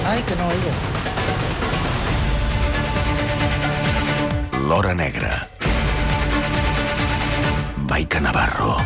Ai, que no oigo. L'Hora Negra. Maica Navarro.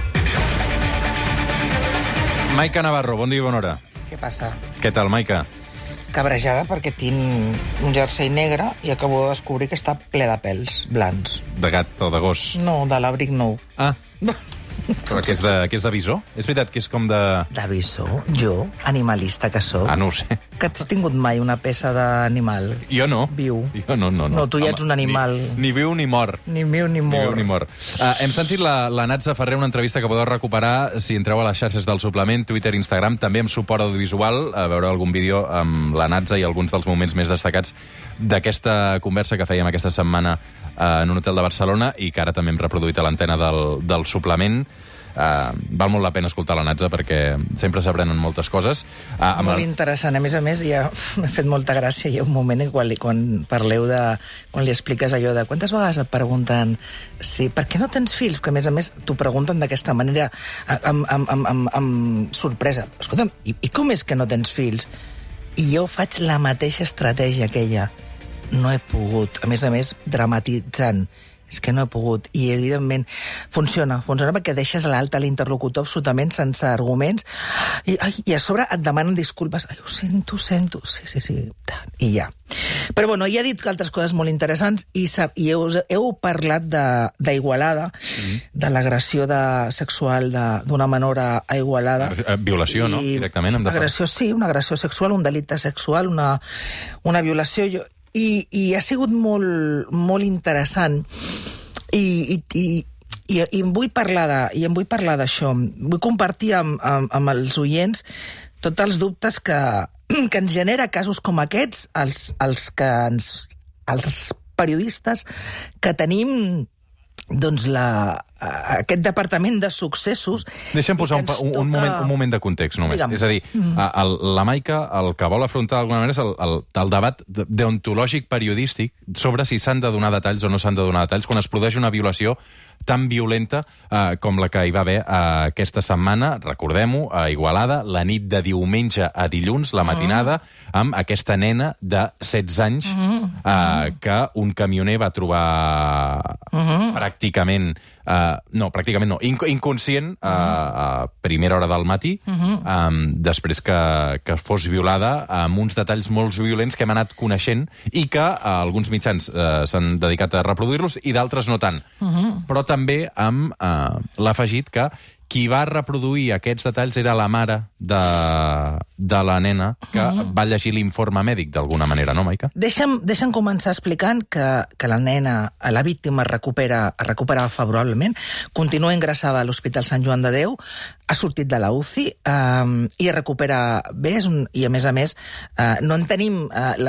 Maica Navarro, bon dia i bona hora. Què passa? Què tal, Maica? Cabrejada perquè tinc un jersei negre i acabo de descobrir que està ple de pèls blancs. De gat o de gos? No, de l'abric nou. Ah, però que és de visor? És veritat que és com de... De visor? Jo, animalista que sóc. Ah, no ho sé. Que has tingut mai una peça d'animal? Jo no. Viu. Jo no. No, tu ja ets un animal. Ni viu ni mor. Ni viu ni mor. Ni viu ni mor. Hem sentit la Natza Ferrer, una entrevista que podeu recuperar si entreu a les xarxes del suplement, Twitter, Instagram, també amb suport audiovisual, a veure algun vídeo amb la Natza i alguns dels moments més destacats d'aquesta conversa que fèiem aquesta setmana en un hotel de Barcelona i que ara també hem reproduït a l'antena del suplement. Val molt la pena escoltar la Natza perquè sempre s'aprenen moltes coses. Molt interessant. A més, ja m'ha fet molta gràcia. Hi ha un moment quan parleu de... quan li expliques allò de quantes vegades et pregunten per què no tens fills? Que a més t'ho pregunten d'aquesta manera amb sorpresa. Escolta'm, i com és que no tens fills? I jo faig la mateixa estratègia que ella. No he pogut. A més, dramatitzant. És que no he pogut. I, evidentment, funciona perquè deixes a l'altre l'interlocutor absolutament sense arguments i a sobre et demanen disculpes. Ai, ho sento. Sí. I ja. Però, bueno, ja he dit altres coses molt interessants i heu parlat d'Igualada, de l'agressió sexual d'una menor a Igualada. Violació, no? Directament. Agressió, sí, una agressió sexual, un delicte sexual, una violació. I ha sigut molt interessant i em vull parlar d'això. Vull compartir amb els oients tots els dubtes que ens genera casos com aquests, els periodistes que tenim aquest departament de successos. Deixa'm posar un moment de context només. Digue'm. És a dir, la Maica el que vol afrontar d'alguna manera és el debat deontològic periodístic sobre si s'han de donar detalls o no s'han de donar detalls quan es produeix una violació tan violenta com la que hi va haver aquesta setmana, recordem-ho, a Igualada, la nit de diumenge a dilluns, la matinada, amb aquesta nena de 16 anys que un camioner va trobar pràcticament no, inconscient a primera hora del matí, després que fos violada amb uns detalls molt violents que hem anat coneixent i que alguns mitjans s'han dedicat a reproduir-los i d'altres no tant. Però també amb l'afegit que qui va reproduir aquests detalls era la mare de la nena que va llegir l'informe mèdic d'alguna manera, no, Maica? Deixa'm començar explicant que la nena, la víctima, es recupera favorablement, continua ingressada a l'Hospital Sant Joan de Déu, ha sortit de la UCI i es recupera bé, i a més no en tenim...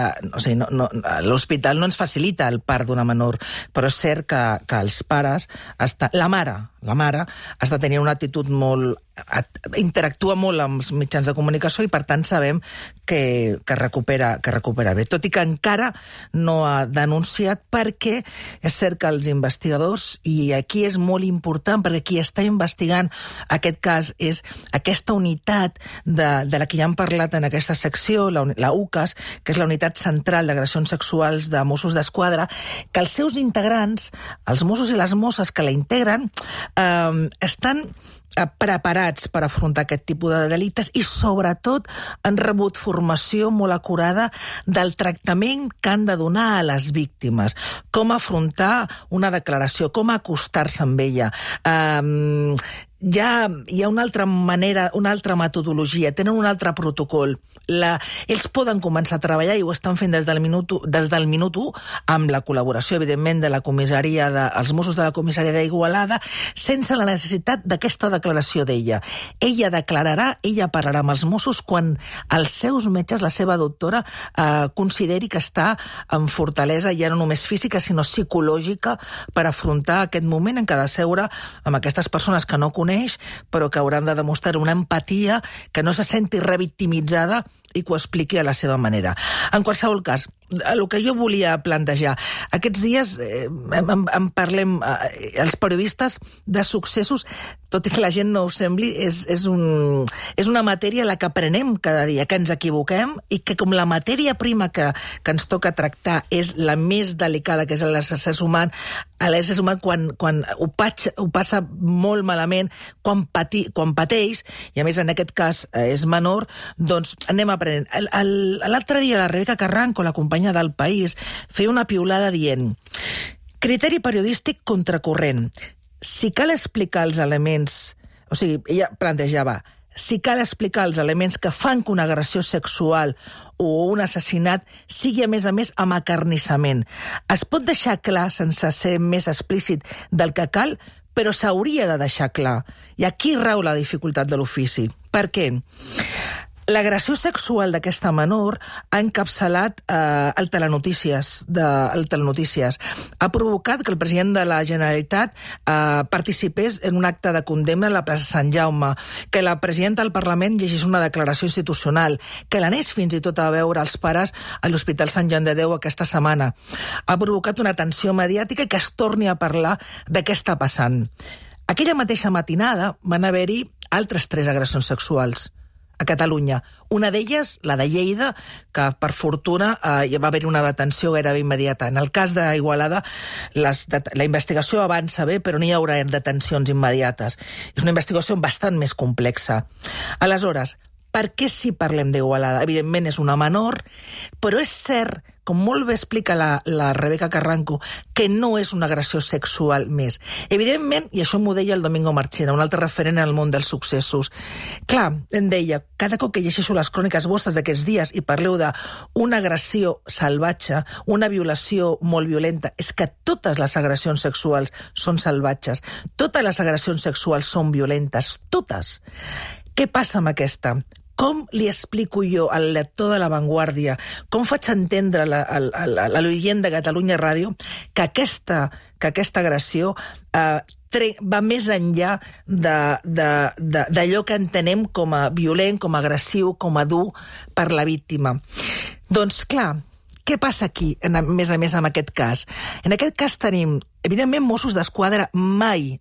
l'hospital no ens facilita el part d'una menor, però és cert que els pares... La mare està tenint una actitud molt... interactua molt amb els mitjans de comunicació i, per tant, sabem que recupera bé. Tot i que encara no ha denunciat perquè és cert que els investigadors, i aquí és molt important perquè qui està investigant aquest cas és aquesta unitat de la que ja hem parlat en aquesta secció, la UCAS, que és la Unitat Central d'Agressions Sexuals de Mossos d'Esquadra, que els seus integrants, els Mossos i les Mosses que la integren, estan preparats per afrontar aquest tipus de delictes i, sobretot, han rebut formació molt acurada del tractament que han de donar a les víctimes, com afrontar una declaració, com acostar-se amb ella. Ja hi ha una altra manera, una altra metodologia, tenen un altre protocol. Ells poden començar a treballar i ho estan fent des del minut 1 amb la col·laboració, evidentment, de la comissaria, dels Mossos de la comissaria d'Igualada, sense la necessitat d'aquesta declaració d'ella. Ella declararà, ella parlarà amb els Mossos quan els seus metges, la seva doctora, consideri que està en fortalesa, ja no només física, sinó psicològica, per afrontar aquest moment en què ha de seure amb aquestes persones que no coneix, però que hauran de demostrar una empatia, que no se senti revictimitzada i que ho expliqui a la seva manera. En qualsevol cas, el que jo volia plantejar. Aquests dies en parlem, els periodistes, de successos, tot i que la gent no ho sembli, és una matèria a la que aprenem cada dia, que ens equivoquem, i que com la matèria prima que ens toca tractar és la més delicada, que és l'ésser humà, quan ho passa molt malament, quan pateix, i a més en aquest cas és menor, doncs anem aprenent. L'altre dia la Rebeca Carranco, la companya del País, feia una piulada dient: criteri periodístic contracorrent. Si cal explicar els elements... O sigui, ella plantejava, si cal explicar els elements que fan que una agressió sexual o un assassinat sigui, a més, amb acarnissament. Es pot deixar clar, sense ser més explícit del que cal, però s'hauria de deixar clar. I aquí rau la dificultat de l'ofici. Per què? L'agressió sexual d'aquesta menor ha encapçalat el Telenotícies. Ha provocat que el president de la Generalitat participés en un acte de condemna a la plaça Sant Jaume, que la presidenta del Parlament llegís una declaració institucional, que l'anés fins i tot a veure els pares a l'Hospital Sant Joan de Déu aquesta setmana. Ha provocat una tensió mediàtica i que es torni a parlar de què està passant. Aquella mateixa matinada van haver-hi altres 3 agressions sexuals a Catalunya. Una d'elles, la de Lleida, que per fortuna va haver una detenció gairebé immediata. En el cas d'Igualada, la investigació avança bé, però no hi haurà detencions immediates. És una investigació bastant més complexa. Aleshores, per què si parlem d'Igualada? Evidentment és una menor, però és cert, com molt bé explica la Rebeca Carranco, que no és una agressió sexual més. Evidentment, i això m'ho deia el Domingo Marchena, un altre referent en el món dels successos. Clar, em deia, cada cop que llegeixo les cròniques vostres d'aquests dies i parleu d'una agressió salvatge, una violació molt violenta, és que totes les agressions sexuals són salvatges, totes les agressions sexuals són violentes, totes. Què passa amb aquesta? Com li explico jo al lector de La Vanguardia, com faig entendre a l'oient de Catalunya Ràdio que aquesta agressió va més enllà d'allò que entenem com a violent, com a agressiu, com a dur per la víctima? Doncs clar, què passa aquí, a més amb aquest cas? En aquest cas tenim, evidentment, Mossos d'Esquadra mai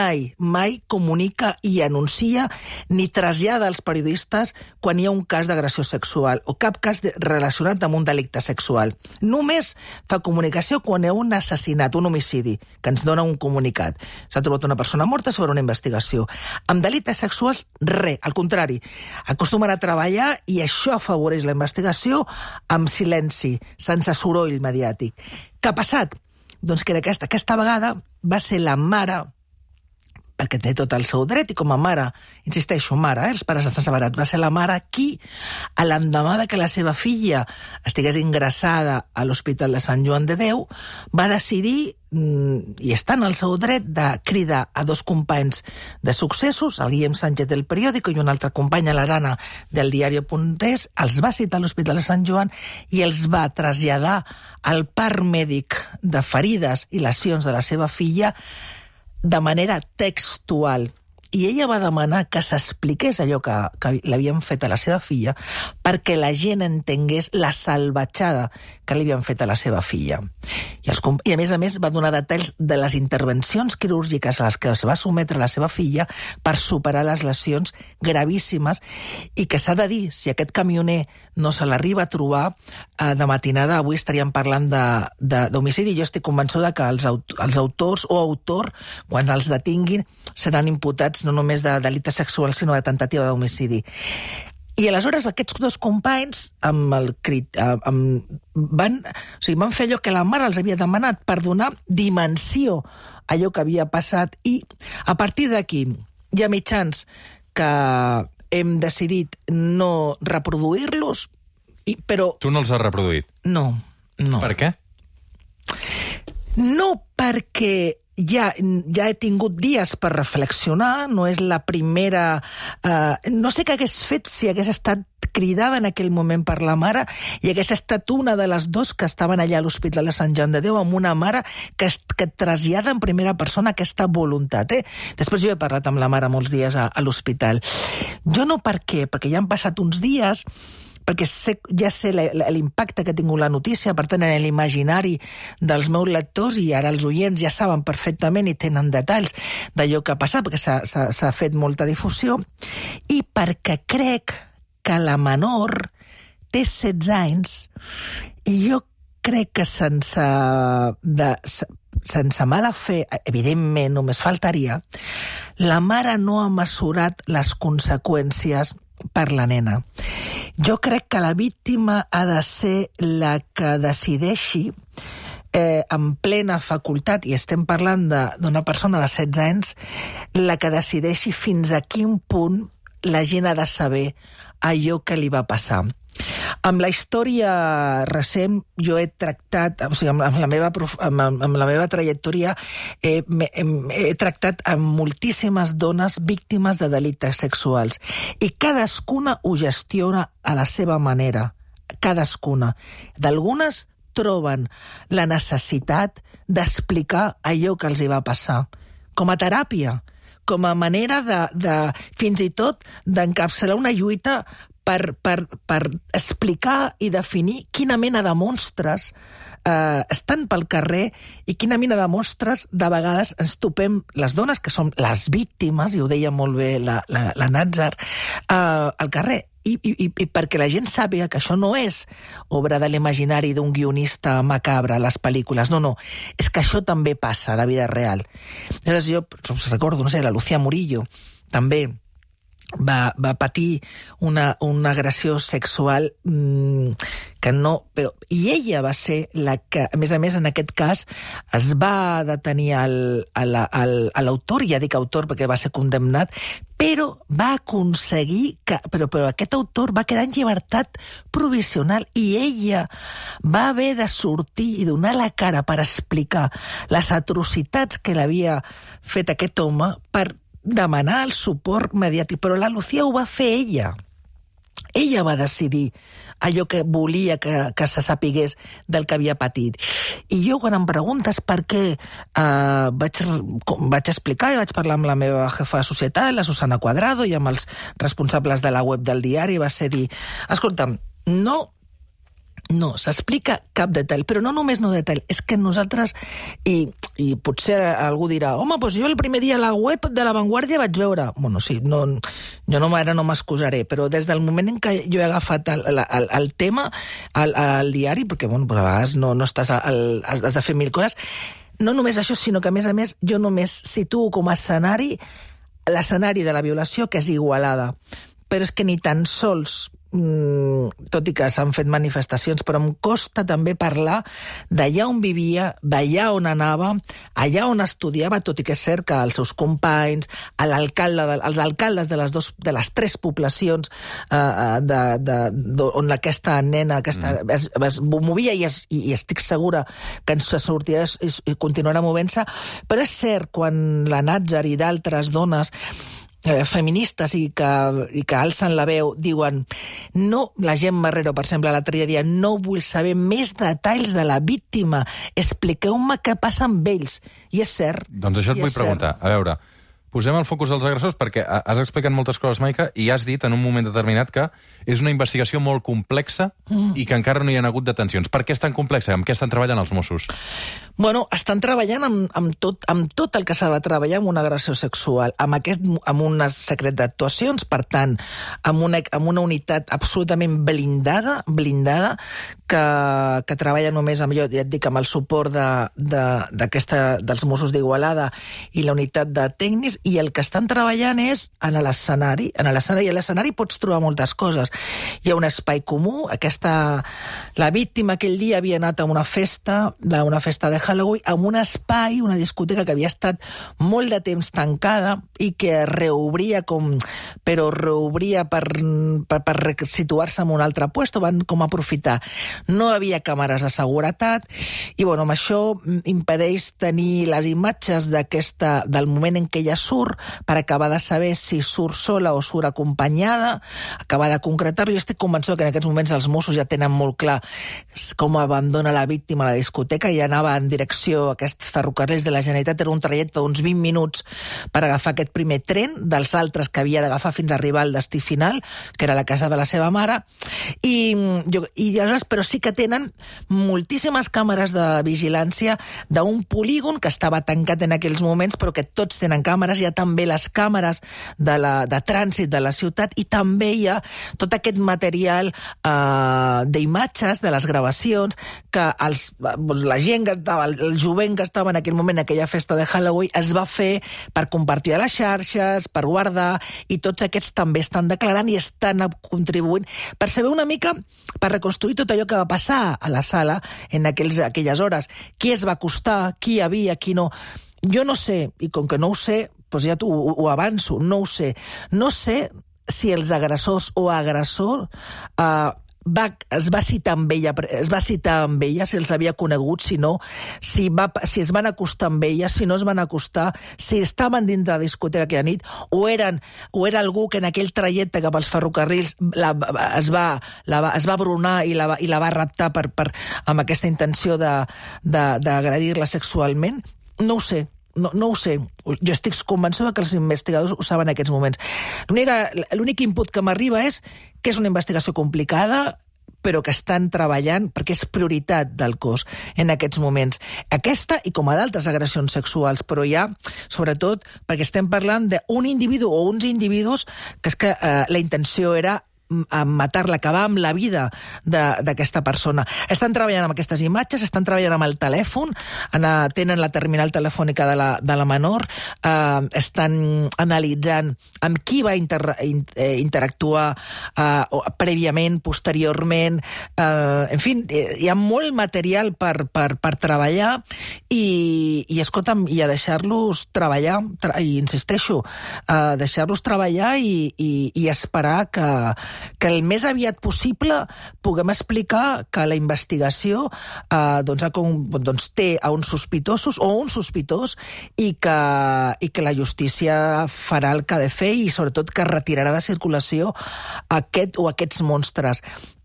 comunica i anuncia ni trasllada als periodistes quan hi ha un cas d'agressió sexual o cap cas relacionat amb un delicte sexual. Només fa comunicació quan hi ha un assassinat, un homicidi, que ens dona un comunicat. S'ha trobat una persona morta sobre una investigació. Amb delictes sexuals, res, al contrari. Acostumen a treballar i això afavoreix la investigació amb silenci, sense soroll mediàtic. Què ha passat? Doncs que aquesta vegada va ser la mare, perquè té tot el seu dret, i com a mare, insisteixo, mare, els pares estan separats, va ser la mare qui, a l'endemà que la seva filla estigués ingressada a l'Hospital de Sant Joan de Déu, va decidir, i està en el seu dret, de cridar a 2 companys de successos, el Guillem Sánchez del Periódico i una altra companya, l'Arana, del Diario.es, els va citar a l'Hospital de Sant Joan i els va traslladar al part mèdic de ferides i lesions de la seva filla de manera textual. I ella va demanar que s'expliqués allò que l'havien fet a la seva filla perquè la gent entengués la salvatjada que li havien fet a la seva filla. I a més, va donar detalls de les intervencions quirúrgiques a les que es va sometre la seva filla per superar les lesions gravíssimes i que s'ha de dir, si aquest camioner no se l'arriba a trobar, de matinada avui estaríem parlant d'homicidi. Jo estic convençuda que els autors o autor, quan els detinguin, seran imputats no només de delicte sexual, sinó de tentativa d'homicidi. I aleshores aquests 2 companys van fer allò que la mare els havia demanat per donar dimensió a allò que havia passat, i a partir d'aquí hi ha mitjans que hem decidit no reproduir-los, però... Tu no els has reproduït? No. Per què? No, perquè ja he tingut dies per reflexionar, no és la primera... no sé què hagués fet si hagués estat cridada en aquell moment per la mare i hagués estat una de les 2 que estaven allà a l'Hospital de Sant Joan de Déu amb una mare que trasllada en primera persona aquesta voluntat. Després jo he parlat amb la mare molts dies a l'hospital. Jo no, per què? Perquè ja han passat uns dies, perquè ja sé l'impacte que ha tingut la notícia, per tant, en l'imaginari dels meus lectors, i ara els oients ja saben perfectament i tenen detalls d'allò que ha passat, perquè s'ha fet molta difusió, i perquè crec que la menor té 16 anys, i jo crec que sense mala fe, evidentment, només faltaria, la mare no ha mesurat les conseqüències per la nena. Jo crec que la víctima ha de ser la que decideixi en plena facultat, i estem parlant d'una persona de 16 anys, la que decideixi fins a quin punt la gent ha de saber allò que li va passar. Amb la història recent jo he tractat, o sigui, amb la meva trajectòria he tractat amb moltíssimes dones víctimes de delictes sexuals, i cadascuna ho gestiona a la seva manera, cadascuna. D'algunes troben la necessitat d'explicar allò que els hi va passar, com a teràpia, com a manera de fins i tot d'encapçalar una lluita per explicar i definir quina mena de monstres estan pel carrer i quina mena de monstres de vegades ens topem les dones, que som les víctimes, i ho deia molt bé la Natzer, al carrer. I perquè la gent sàpiga que això no és obra de l'imaginari d'un guionista macabre a les pel·lícules, no, és que això també passa a la vida real. Llavors jo recordo, no sé, la Lucía Murillo també va patir una agressió sexual que no... I ella va ser la que, a més, en aquest cas, es va detenir l'autor, ja dic autor perquè va ser condemnat, però va aconseguir que... Però aquest autor va quedar en llibertat provisional, i ella va haver de sortir i donar la cara per explicar les atrocitats que l'havia fet aquest home, per demanar el suport mediàtic. Però la Lucía ho va fer ella. Ella va decidir allò que volia que se sapigués del que havia patit. I jo, quan em preguntes per què, vaig explicar i vaig parlar amb la meva jefa de societat, la Susana Cuadrado, i amb els responsables de la web del diari, va ser dir, escolta'm, no s'explica cap detall, però no només no detall, és que nosaltres, i potser algú dirà, home, doncs jo el primer dia a la web de La Vanguardia vaig veure, bueno, sí, jo ara no m'excusaré, però des del moment en què jo he agafat el tema al diari, perquè, bueno, a vegades no estàs, has de fer mil coses, no només això, sinó que, a més, jo només situo com a escenari l'escenari de la violació, que és Igualada, però és que ni tan sols, tot i que s'han fet manifestacions, però em costa també parlar d'allà on vivia, d'allà on anava, allà on estudiava, tot i que és cert que els seus companys, els alcaldes de les 3 poblacions on aquesta nena es movia, i estic segura que ens sortirà i continuarà movent-se, però és cert, quan la Natzer i d'altres dones feministes i que alcen la veu diuen, no, la Gemma Marrero, per exemple, l'altre dia, no vull saber més detalls de la víctima, expliqueu-me què passa amb ells. I és cert. Doncs això et vull preguntar. A veure, posem el focus dels agressors, perquè has explicat moltes coses, Maica, i has dit en un moment determinat que és una investigació molt complexa i que encara no hi ha hagut detencions. Per què és tan complexa? Amb què estan treballant els Mossos? Bueno, estan treballant amb tot el que s'ha de treballar amb una agressió sexual, amb un secret d'actuacions, per tant, amb una unitat absolutament blindada, que treballa només amb, ja et dic, amb el suport dels Mossos d'Igualada i la unitat de tècnics, i el que estan treballant és en l'escenari. I a l'escenari pots trobar moltes coses. Hi ha un espai comú, la víctima aquell dia havia anat a una festa de Halloween, amb un espai, una discoteca que havia estat molt de temps tancada i que reobria per situar-se en un altre lloc, van com aprofitar. No havia càmeres de seguretat i, bueno, amb això impedeix tenir les imatges del moment en què ella surt, per acabar de saber si surt sola o surt acompanyada, acabar de concretar-ho. Jo estic convençuda que en aquests moments els Mossos ja tenen molt clar com abandona la víctima a la discoteca i anava en direcció a aquests ferrocarrils de la Generalitat. Era un trajecte d'uns 20 minuts per agafar aquest primer tren, dels altres que havia d'agafar fins a arribar al destí final, que era la casa de la seva mare. Però sí que tenen moltíssimes càmeres de vigilància d'un polígon que estava tancat en aquells moments, però que tots tenen càmeres. Hi ha també les càmeres de trànsit de la ciutat i també hi ha tot aquest material d'imatges, de les gravacions, que la gent que estava, el jovent que estava en aquell moment, en aquella festa de Halloween, es va fer per compartir a les xarxes, per guardar, i tots aquests també estan declarant i estan contribuint per saber una mica, per reconstruir tot allò que va passar a la sala en aquelles hores. Qui es va acostar, qui hi havia, qui no. Jo no sé, i com que no ho sé, doncs ja ho avanço, no ho sé. No sé si els agressors o agressor es va citar amb ella, si els havia conegut, si no, si es van acostar amb ella, si no es van acostar, si estaven dintre la discoteca aquella nit, o era algú que en aquell trajecte cap als ferrocarrils es va abrunar i la va raptar amb aquesta intenció d'agredir-la sexualment. No ho sé. No ho sé. Jo estic convençuda que els investigadors ho saben en aquests moments. L'únic input que m'arriba és que és una investigació complicada, però que estan treballant perquè és prioritat del cos en aquests moments. Aquesta i com a d'altres agressions sexuals, però ja, sobretot, perquè estem parlant d'un individu o uns individus que és que la intenció era matar-la, acabar amb la vida d'aquesta persona. Estan treballant amb aquestes imatges, estan treballant amb el telèfon, tenen la terminal telefònica de la menor, estan analitzant amb qui va interactuar prèviament, posteriorment, en fi, hi ha molt material per treballar i escolta'm, i a deixar-los treballar, i insisteixo, deixar-los treballar i esperar que el més aviat possible puguem explicar que la investigació té a uns sospitosos o un sospitós i que la justícia farà el que ha de fer i sobretot que retirarà de circulació aquests monstres.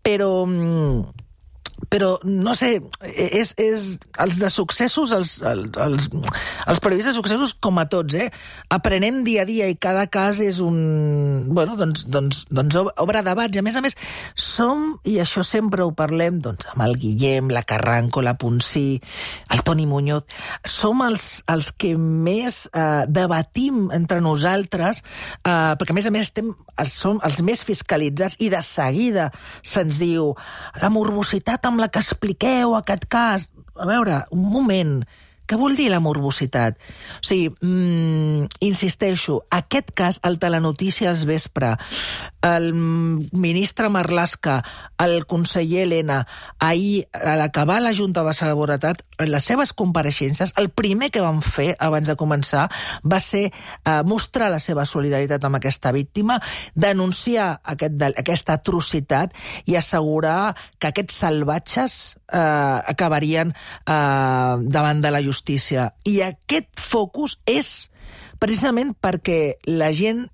Però no sé, els de successos, els periodistes de successos, com a tots, aprenem dia a dia i cada cas és obre debats. I a més, som, i això sempre ho parlem, amb el Guillem, la Carranco, la Ponsí, el Toni Muñoz, som els que més debatim entre nosaltres, perquè a més som els més fiscalitzats i de seguida se'ns diu la morbositat amb la que expliqueu aquest cas. A veure, un moment, què vol dir la morbositat? O sigui, insisteixo, aquest cas, el Telenotícies Vespre, el ministre Marlaska, el conseller Elena, ahir, a l'acabar la Junta de Seguretat, en les seves compareixences, el primer que van fer abans de començar va ser mostrar la seva solidaritat amb aquesta víctima, denunciar aquesta atrocitat i assegurar que aquests salvatges acabarien davant de la justícia. I aquest focus és precisament perquè la gent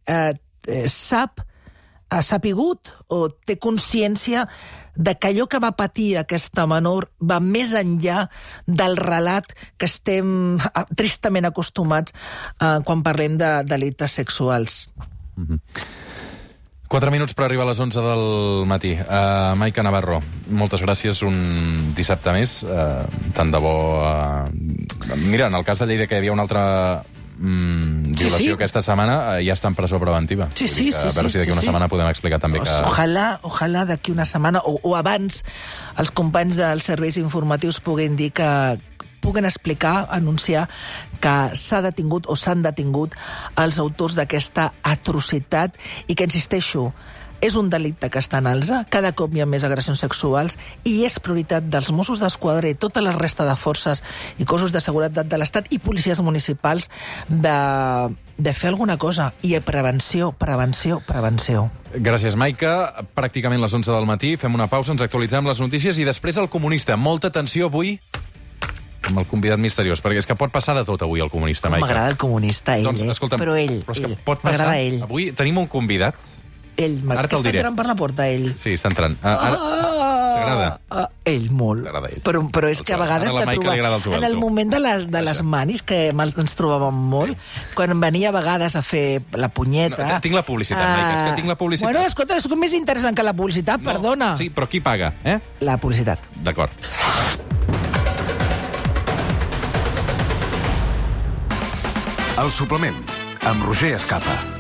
ha sapigut o té consciència de que allò que va patir aquesta menor va més enllà del relat que estem tristament acostumats quan parlem de delictes sexuals. 4 minuts per arribar a les 11 del matí. Maica Navarro, moltes gràcies. Un dissabte més. Tant de bo... Mira, en el cas de Lleida, que hi havia una altra violació aquesta setmana, ja està en presó preventiva. Sí. A veure si d'aquí una setmana podem explicar també que... Ojalà d'aquí una setmana, o abans, els companys dels serveis informatius puguen explicar, anunciar que s'ha detingut o s'han detingut els autors d'aquesta atrocitat i que, insisteixo, és un delicte que està en alça, cada cop hi ha més agressions sexuals i és prioritat dels Mossos d'Esquadra i tota la resta de forces i cossos de seguretat de l'Estat i policies municipals de fer alguna cosa. I prevenció. Gràcies, Maica. Pràcticament les 11 del matí. Fem una pausa, ens actualitzem les notícies i després El Comunista. Molta atenció avui amb el convidat misteriós, perquè és que pot passar de tot avui el comunista, Maica. M'agrada el comunista, ell, doncs, escolta'm, però ell. Però és que pot passar. M'agrada ell. Avui tenim un convidat. Ell, ara te'l diré. Està entrant per la porta, ell. Sí, està entrant. T'agrada? Ell, molt. T'agrada ell. Però és que a vegades la Maica li agrada el en el moment de les manis, que ens trobàvem molt, quan venia a vegades a fer la punyeta... No, tinc la publicitat, Maica, és que tinc la publicitat. Bueno, escolta, és més interessant que la publicitat, perdona. Sí, però qui paga, eh? La publicitat. D'acord. El suplement, amb Roger Escapa.